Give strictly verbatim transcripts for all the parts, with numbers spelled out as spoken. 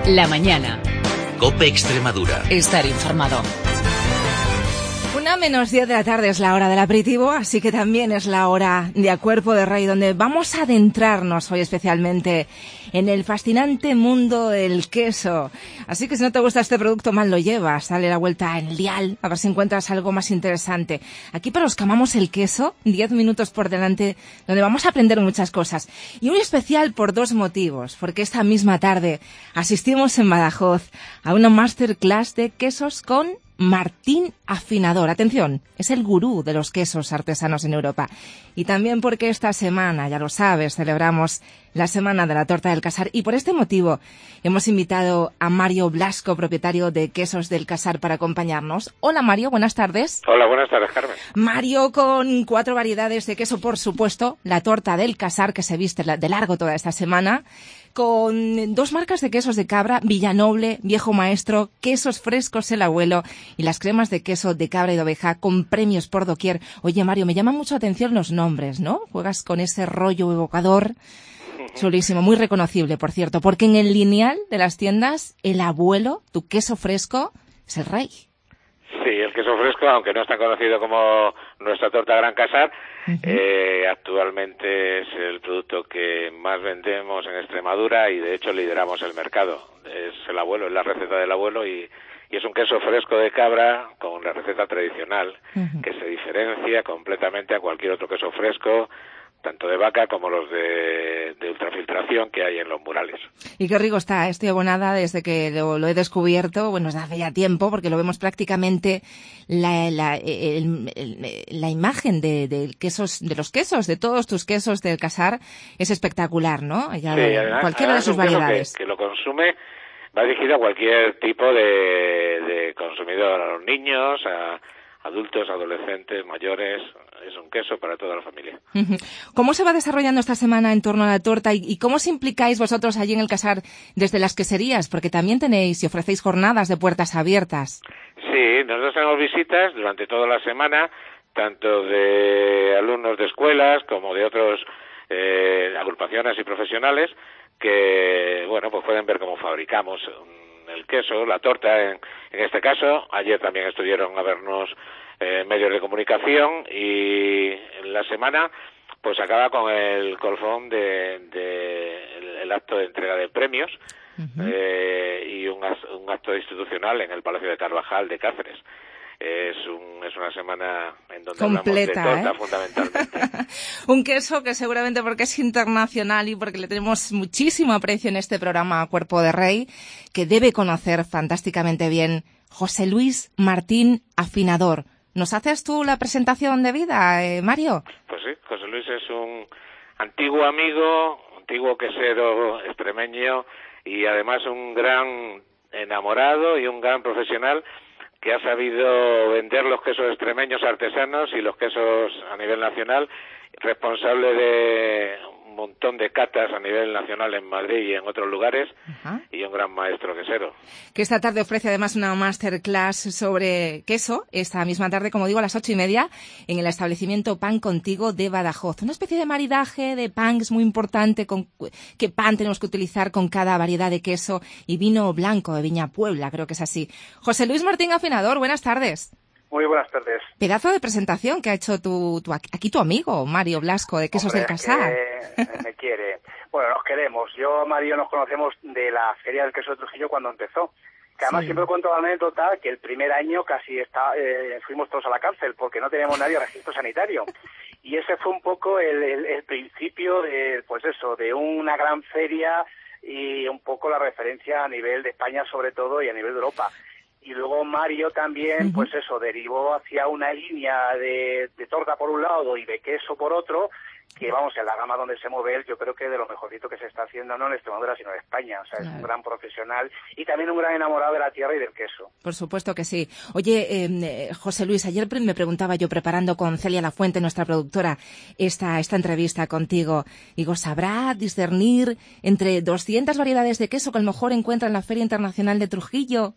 La mañana. COPE Extremadura. Estar informado. Una menos diez de la tarde es la hora del aperitivo, así que también es la hora de A Cuerpo de Rey, donde vamos a adentrarnos hoy especialmente en el fascinante mundo del queso. Así que si no te gusta este producto, mal lo llevas. Dale la vuelta en el dial, a ver si encuentras algo más interesante. Aquí para los que amamos el queso, diez minutos por delante, donde vamos a aprender muchas cosas. Y muy especial por dos motivos, porque esta misma tarde asistimos en Badajoz a una masterclass de quesos con Martín Afinador. Atención, es el gurú de los quesos artesanos en Europa. Y también porque esta semana, ya lo sabes, celebramos la Semana de la Torta del Casar. Y por este motivo hemos invitado a Mario Blasco, propietario de Quesos del Casar, para acompañarnos. Hola Mario, buenas tardes. Hola, buenas tardes, Carmen. Mario, con cuatro variedades de queso, por supuesto. La Torta del Casar, que se viste de largo toda esta semana. Con dos marcas de quesos de cabra, Villanoble, Viejo Maestro, Quesos Frescos El Abuelo y las cremas de queso de cabra y de oveja con premios por doquier. Oye, Mario, me llama mucho la atención los nombres, ¿no? Juegas con ese rollo evocador. Chulísimo, muy reconocible, por cierto, porque en el lineal de las tiendas, El Abuelo, tu queso fresco, es el rey. Sí, el queso fresco, aunque no es tan conocido como nuestra torta Gran Casar, uh-huh. eh, actualmente es el producto que más vendemos en Extremadura y de hecho lideramos el mercado. Es el abuelo, es la receta del abuelo y, y es un queso fresco de cabra con la receta tradicional, uh-huh. que se diferencia completamente a cualquier otro queso fresco, tanto de vaca como los de, de ultrafiltración que hay en los murales. Y qué rico está, estoy abonada desde que lo, lo he descubierto, bueno, desde hace ya tiempo, porque lo vemos prácticamente la, la, el, el, la imagen de, de, quesos, de los quesos, de todos tus quesos del Casar, es espectacular, ¿no? Ya sí, de, además, cualquiera además de sus variedades. Que, que lo consume va dirigido a cualquier tipo de, de consumidor, a los niños, a adultos, adolescentes, mayores. Es un queso para toda la familia. ¿Cómo se va desarrollando esta semana en torno a la torta y, y cómo os implicáis vosotros allí en el Casar desde las queserías? Porque también tenéis y ofrecéis jornadas de puertas abiertas. Sí, nosotros tenemos visitas durante toda la semana, tanto de alumnos de escuelas como de otras eh, agrupaciones y profesionales que, bueno, pues pueden ver cómo fabricamos el queso, la torta en, en este caso. Ayer también estuvieron a vernos Eh, medios de comunicación y en la semana pues acaba con el colofón de, de el, el acto de entrega de premios uh-huh. eh, y un, un acto institucional en el Palacio de Carvajal de Cáceres. Es, un, es una semana en donde completa, hablamos de torta, ¿eh? Fundamentalmente. Un queso que seguramente porque es internacional y porque le tenemos muchísimo aprecio en este programa Cuerpo de Rey, que debe conocer fantásticamente bien José Luis Martín Afinador. ¿Nos haces tú la presentación de vida, eh, Mario? Pues sí, José Luis es un antiguo amigo, antiguo quesero extremeño y además un gran enamorado y un gran profesional que ha sabido vender los quesos extremeños artesanos y los quesos a nivel nacional, responsable de un montón de catas a nivel nacional en Madrid y en otros lugares, uh-huh. y un gran maestro quesero. Que esta tarde ofrece además una masterclass sobre queso, esta misma tarde, como digo, a las ocho y media, en el establecimiento Pan Contigo de Badajoz. Una especie de maridaje de pan que es muy importante, con qué pan tenemos que utilizar con cada variedad de queso y vino blanco de Viña Puebla, creo que es así. José Luis Martín Afinador, buenas tardes. Muy buenas tardes. Pedazo de presentación que ha hecho tu, tu aquí tu amigo, Mario Blasco, de Quesos Hombre, del Casar. Que me quiere. Bueno, nos queremos. Yo, Mario, nos conocemos de la Feria del Queso de Trujillo cuando empezó. Que además sí. Siempre cuento la anécdota que el primer año casi está, eh, fuimos todos a la cárcel porque no teníamos nadie registro sanitario. Y ese fue un poco el, el, el principio de, pues eso, de una gran feria y un poco la referencia a nivel de España sobre todo y a nivel de Europa. Y luego Mario también, uh-huh. pues eso, derivó hacia una línea de, de torta por un lado y de queso por otro, que vamos, en la gama donde se mueve él, yo creo que de lo mejorcito que se está haciendo, no en Extremadura, sino en España. O sea, claro. Es un gran profesional y también un gran enamorado de la tierra y del queso. Por supuesto que sí. Oye, eh, José Luis, ayer me preguntaba yo, preparando con Celia Lafuente, nuestra productora, esta, esta entrevista contigo, digo, ¿sabrá discernir entre doscientas variedades de queso que a lo mejor encuentra en la Feria Internacional de Trujillo?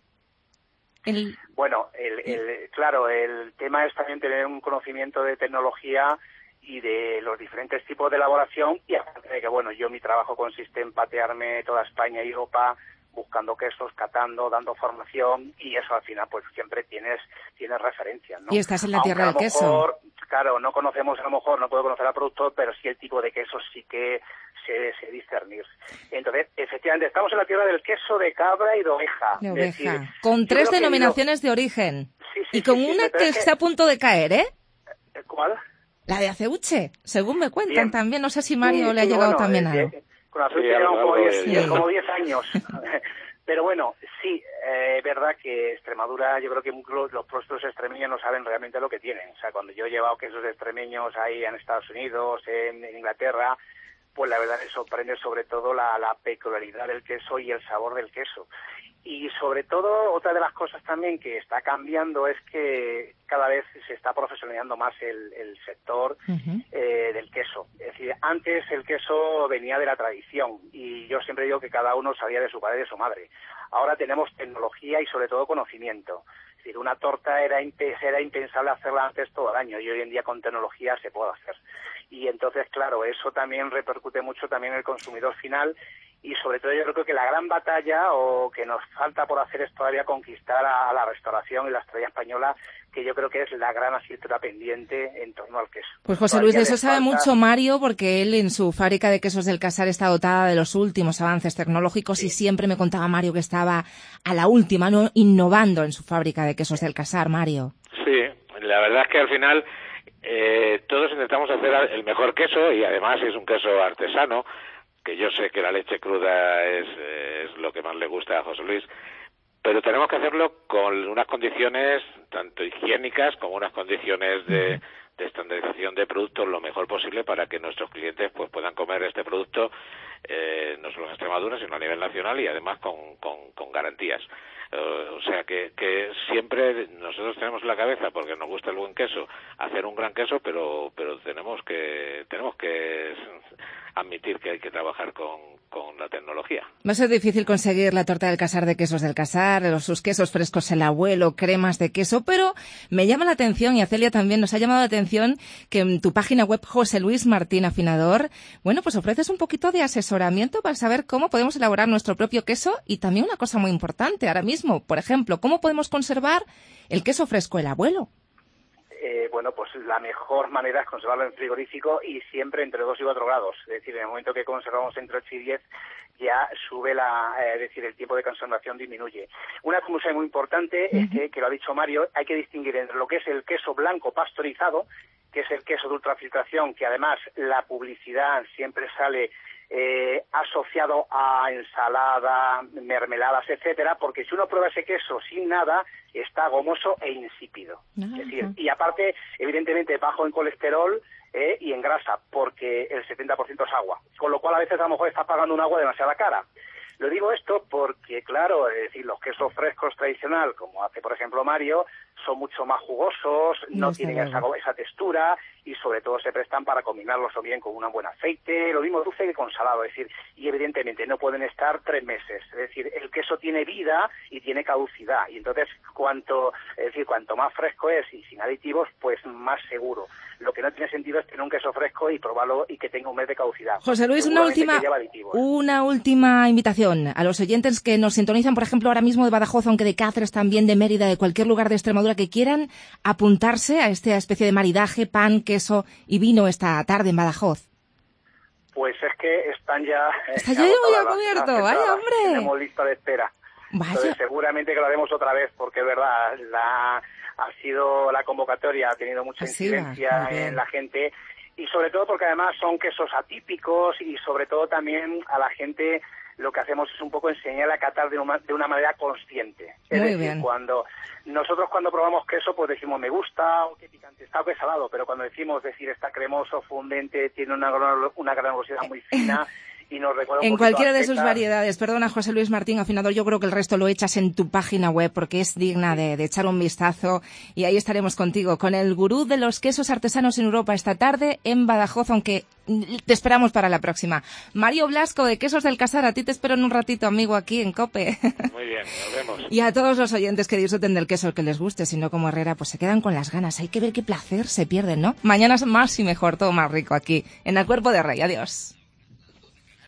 El... Bueno, el, el, claro, el tema es también tener un conocimiento de tecnología y de los diferentes tipos de elaboración y aparte de que, bueno, yo mi trabajo consiste en patearme toda España y Europa buscando quesos, catando, dando formación, y eso al final pues siempre tienes tienes referencias, ¿no? Y estás en la Aunque tierra del queso. Mejor, claro, no conocemos, a lo mejor no puedo conocer al productor, pero sí el tipo de queso sí que se, se discernir. Entonces, efectivamente, estamos en la tierra del queso de cabra y de oveja. De oveja. Decir, con tres denominaciones lo... de origen. Sí, sí, y con sí, sí, una sí, que es está a punto de caer, ¿eh? ¿Cuál? La de Aceuche, según me cuentan. Bien. También. No sé si Mario sí, le ha sí, llegado bueno, también eh, algo. Eh, con Aceuche sí, llevamos como diez, sí. como diez años. Pero bueno, sí, eh, es verdad que Extremadura, yo creo que los, los productos extremeños no saben realmente lo que tienen. O sea, cuando yo he llevado quesos extremeños ahí en Estados Unidos, en, en Inglaterra, pues la verdad me sorprende sobre todo la, la peculiaridad del queso y el sabor del queso. Y sobre todo, otra de las cosas también que está cambiando es que cada vez se está profesionalizando más el, el sector uh-huh. eh, del queso. Es decir, antes el queso venía de la tradición y yo siempre digo que cada uno sabía de su padre y de su madre. Ahora tenemos tecnología y sobre todo conocimiento. Es decir, una torta era, imp- era impensable hacerla antes todo el año y hoy en día con tecnología se puede hacer. Y entonces, claro, eso también repercute mucho también en el consumidor final. Y sobre todo yo creo que la gran batalla o que nos falta por hacer es todavía conquistar a, a la restauración y la estrella española, que yo creo que es la gran asignatura pendiente en torno al queso. Pues José Luis, de eso sabe falta... mucho Mario, porque él en su fábrica de quesos del Casar está dotada de los últimos avances tecnológicos sí. y siempre me contaba Mario que estaba a la última, ¿no? Innovando en su fábrica de quesos del Casar, Mario. Sí, la verdad es que al final eh, todos intentamos hacer el mejor queso y además es un queso artesano, que yo sé que la leche cruda es, es lo que más le gusta a José Luis, pero tenemos que hacerlo con unas condiciones tanto higiénicas como unas condiciones de, de estandarización de productos lo mejor posible para que nuestros clientes pues puedan comer este producto eh, no solo en Extremadura sino a nivel nacional y además con, con, con garantías. Uh, o sea que, que siempre nosotros tenemos en la cabeza, porque nos gusta el buen queso, hacer un gran queso, pero pero tenemos que tenemos que admitir que hay que trabajar con, con la tecnología. Va a ser difícil conseguir la torta del Casar de quesos del Casar, los, sus quesos frescos el abuelo, cremas de queso, pero me llama la atención, y a Celia también nos ha llamado la atención, que en tu página web José Luis Martín Afinador, bueno, pues ofreces un poquito de asesoramiento para saber cómo podemos elaborar nuestro propio queso y también una cosa muy importante ahora mismo, por ejemplo, ¿cómo podemos conservar el queso fresco el abuelo? Eh, bueno, pues la mejor manera es conservarlo en frigorífico y siempre entre dos y cuatro grados. Es decir, en el momento que conservamos entre ocho y diez ya sube la, eh, es decir, el tiempo de conservación disminuye. Una cosa muy importante uh-huh. es que, que lo ha dicho Mario, hay que distinguir entre lo que es el queso blanco pasteurizado, que es el queso de ultrafiltración, que además la publicidad siempre sale Eh, asociado a ensalada, mermeladas, etcétera, porque si uno prueba ese queso sin nada, está gomoso e insípido. Uh-huh. Es decir, y aparte, evidentemente, bajo en colesterol eh, y en grasa, porque el setenta por ciento es agua, con lo cual a veces a lo mejor está pagando un agua demasiado cara. Lo digo esto porque, claro, es decir, los quesos frescos tradicional, como hace, por ejemplo, Mario, son mucho más jugosos, no, no tienen esa, esa textura y, sobre todo, se prestan para combinarlos o bien con un buen aceite, lo mismo dulce que con salado, es decir, y evidentemente no pueden estar tres meses. Es decir, el queso tiene vida y tiene caducidad, y entonces, cuanto, es decir, cuanto más fresco es y sin aditivos, pues más seguro. Lo que no tiene sentido es tener un queso fresco y probarlo y que tenga un mes de caducidad. José Luis, una última, una última invitación a los oyentes que nos sintonizan, por ejemplo, ahora mismo de Badajoz, aunque de Cáceres también, de Mérida, de cualquier lugar de Extremadura, que quieran apuntarse a esta especie de maridaje, pan, queso y vino esta tarde en Badajoz. Pues es que están ya... Está ya muy cubierto, vaya hombre. Tenemos lista de espera. Vaya. Entonces, seguramente que lo haremos otra vez, porque es verdad, la... ha sido la convocatoria, ha tenido mucha Así incidencia va, en la gente y sobre todo porque además son quesos atípicos y sobre todo también a la gente lo que hacemos es un poco enseñar a catar de una, de una manera consciente. Es Muy decir, bien. cuando nosotros cuando probamos queso pues decimos me gusta o qué picante está o qué salado, pero cuando decimos decir está cremoso, fundente, tiene una, una granulosidad muy fina y nos recuerda un en cualquiera de sus sus variedades. Perdona, José Luis Martín Afinador, yo creo que el resto lo echas en tu página web porque es digna de, de echar un vistazo y ahí estaremos contigo con el gurú de los quesos artesanos en Europa esta tarde en Badajoz, aunque te esperamos para la próxima. Mario Blasco de Quesos del Casar, a ti te espero en un ratito, amigo, aquí en COPE. Muy bien, nos vemos. Y a todos los oyentes que disfruten del queso que les guste, si no como Herrera, pues se quedan con las ganas. Hay que ver qué placer se pierden, ¿no? Mañana más y mejor, todo más rico aquí, en El Cuerpo de Rey. Adiós.